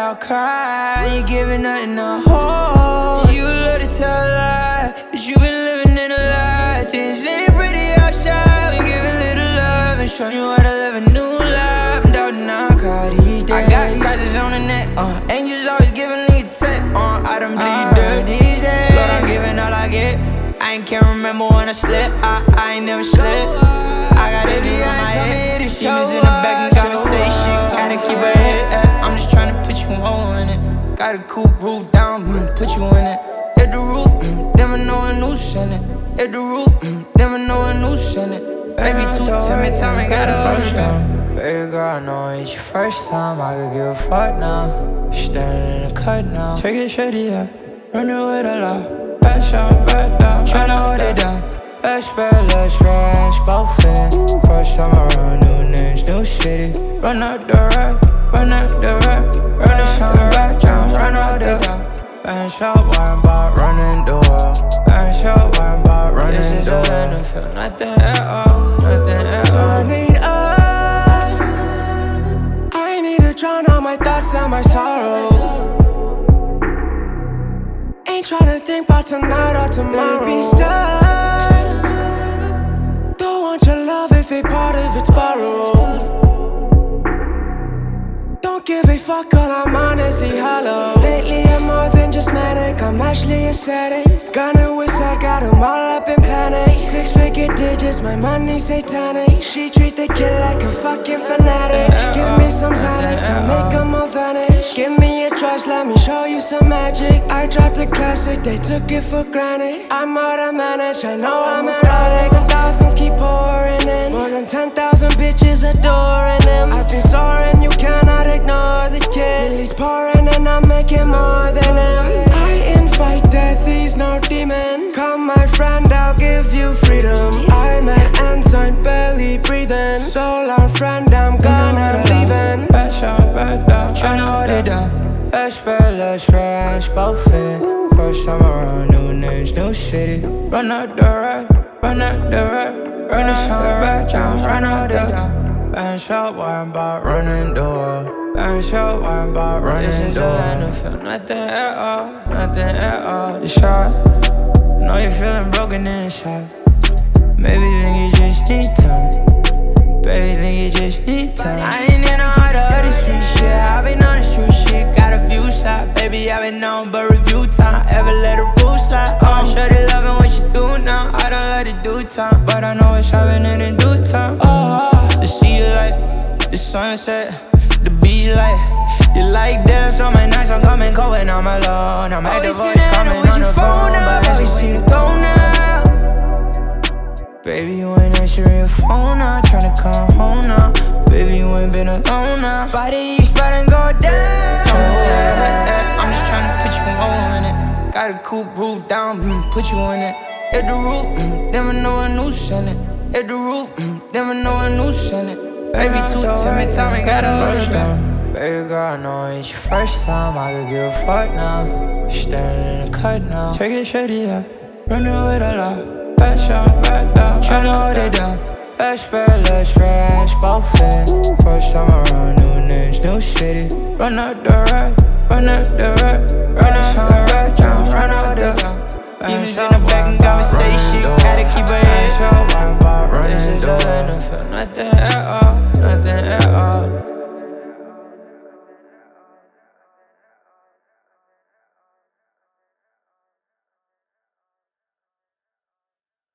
I'll cry. You giving nothing to hold. You love to tell a lie, but you been living in a lie. Things ain't pretty outside. We giving little love and showing you how to live a new life. I'm doubting I'll cry these days. I got scratches on the neck, angels always giving me a tech, I don't bleed dirt these days. Lord, I'm giving all I get. I ain't can't remember when I slip. I ain't never slip. I got envy on my head. Demons in the back and conversation. Gotta keep her head. I'm just trying to put you on in it. Got a coupe roof down, put you in it. Hit the roof, never know a noose in it. Hit the roof, never know a noose in it. Baby, too timid, time I gotta brush down. Baby girl, I know it's your first time. I could give a fuck now. Standing in the cut now. Take it shitty, yeah. Running with a lot. Back down, tryna hold it down. Let's fresh, both in. First time around, new names, new city. Run out the rack, run out the rack. Run the sun back down, run out the down. Bang shot, worrying about running the world. Bang shot, worrying about running the world. And I feel nothing at all, nothing at all. So I need I need to drown out my thoughts and my sorrow. Ain't tryna think about tonight or tomorrow. Baby, stop. Don't want your love if a part of it's borrowed. Don't give a fuck, all I'm honestly hollow. Lately I'm more than just manic, I'm actually a sadist. Gonna wish I got them all up in panic. 6-figure digits, my money satanic. She treat the kid like a fucking fanatic. Give me some Xanax, I'll make them all vanish. Give me a trust, let me show you some magic. I dropped the classic, they took it for granted. I'm out of manage, I know I'm at thousands and thousands keep pouring in. More than 10,000 bitches adoring him. I've been soaring, you cannot ignore the kid. He's pouring and I'm making more than him. I invite death, he's no demon. Come my friend, I'll give you freedom. I'm at ends, I'm barely breathing. So long friend, I'm gone, I'm leaving. Back down, tryna hold it down. Let's fresh, both in. First time around, new names, new city. Run out the rack, run out the rack. Run the sun back down, run out the down. Bang shot, worrying about running the world. Bang shot, worrying about running the world. And I feel nothing at all, nothing at all. You shot, know you're feeling broken inside. Maybe think you just need time. Baby, think you just need time. I ain't in a heart of the street shit. I've been on the street shit, got a view shot. Baby, I've been on but review time. Ever let a rule slide? I'm sure they loving what you do now. I don't let it do time, but I know it's happening in due time. The sea light, the sunset, the beach light. You like that? So many nights I'm coming cold when I'm alone. I'm at the voice coming on the phone, but has we seen it go now? Baby, you ain't answering your phone now. Tryna come home now. Baby, you ain't been alone now. Body you spread and go down. I'm just tryna put you on it. Got a coupe roof down, put you in it. Hit the roof, never know a noose in it. Hit the roof, never know a noose in it. Baby, too timid, time I gotta brush down. Baby girl, I know it's your first time. I could give a fuck now. Standing in the cut now. Take it shitty, yeah. Running with a lot. Back down, tryna hold it down. Let's fresh, both in. First time around, new names, new city. Run out the rack, run out the rack.